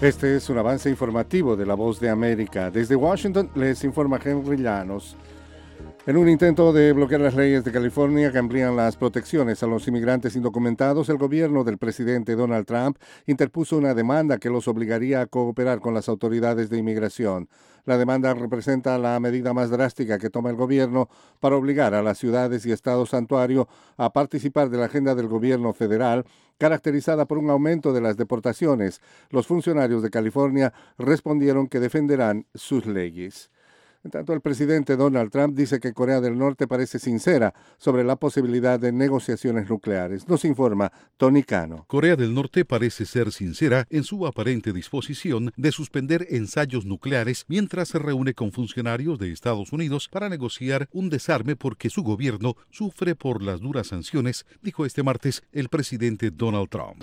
Este es un avance informativo de La Voz de América. Desde Washington les informa Henry Llanos. En un intento de bloquear las leyes de California que amplían las protecciones a los inmigrantes indocumentados, el gobierno del presidente Donald Trump interpuso una demanda que los obligaría a cooperar con las autoridades de inmigración. La demanda representa la medida más drástica que toma el gobierno para obligar a las ciudades y estados santuario a participar de la agenda del gobierno federal, caracterizada por un aumento de las deportaciones. Los funcionarios de California respondieron que defenderán sus leyes. En tanto, el presidente Donald Trump dice que Corea del Norte parece sincera sobre la posibilidad de negociaciones nucleares. Nos informa Tony Cano. Corea del Norte parece ser sincera en su aparente disposición de suspender ensayos nucleares mientras se reúne con funcionarios de Estados Unidos para negociar un desarme porque su gobierno sufre por las duras sanciones, dijo este martes el presidente Donald Trump.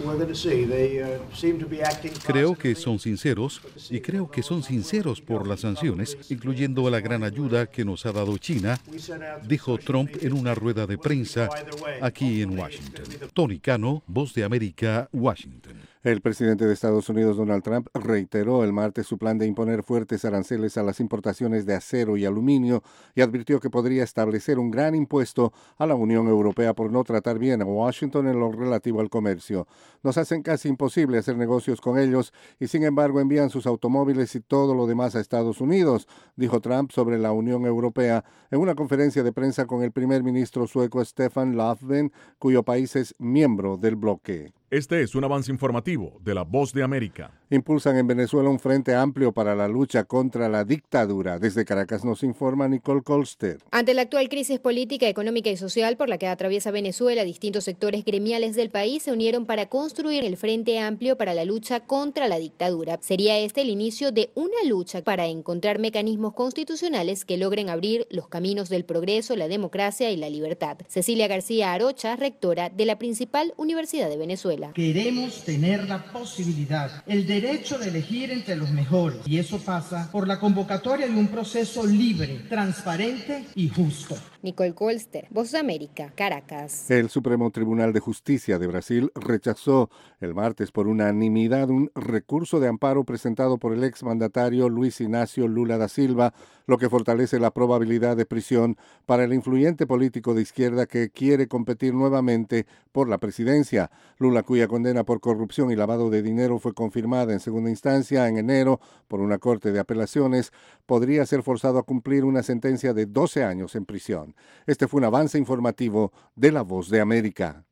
Creo que son sinceros y creo que son sinceros por las sanciones, incluyendo la gran ayuda que nos ha dado China, dijo Trump en una rueda de prensa aquí en Washington. Tony Cano, Voz de América, Washington. El presidente de Estados Unidos, Donald Trump, reiteró el martes su plan de imponer fuertes aranceles a las importaciones de acero y aluminio y advirtió que podría establecer un gran impuesto a la Unión Europea por no tratar bien a Washington en lo relativo al comercio. Nos hacen casi imposible hacer negocios con ellos y sin embargo envían sus automóviles y todo lo demás a Estados Unidos, dijo Trump sobre la Unión Europea en una conferencia de prensa con el primer ministro sueco Stefan Löfven, cuyo país es miembro del bloque. Este es un avance informativo de La Voz de América. Impulsan en Venezuela un frente amplio para la lucha contra la dictadura. Desde Caracas nos informa Nicole Colster. Ante la actual crisis política, económica y social por la que atraviesa Venezuela, distintos sectores gremiales del país se unieron para construir el Frente Amplio para la lucha contra la dictadura. Sería este el inicio de una lucha para encontrar mecanismos constitucionales que logren abrir los caminos del progreso, la democracia y la libertad. Cecilia García Arocha, rectora de la principal universidad de Venezuela. Queremos tener la posibilidad, el derecho de elegir entre los mejores, y eso pasa por la convocatoria de un proceso libre, transparente y justo. Nicole Colster, Voz de América, Caracas. El Supremo Tribunal de Justicia de Brasil rechazó el martes por unanimidad un recurso de amparo presentado por el exmandatario Luis Inácio Lula da Silva, lo que fortalece la probabilidad de prisión para el influyente político de izquierda que quiere competir nuevamente por la presidencia. Lula, cuya condena por corrupción y lavado de dinero fue confirmada en segunda instancia en enero por una corte de apelaciones, podría ser forzado a cumplir una sentencia de 12 años en prisión. Este fue un avance informativo de La Voz de América.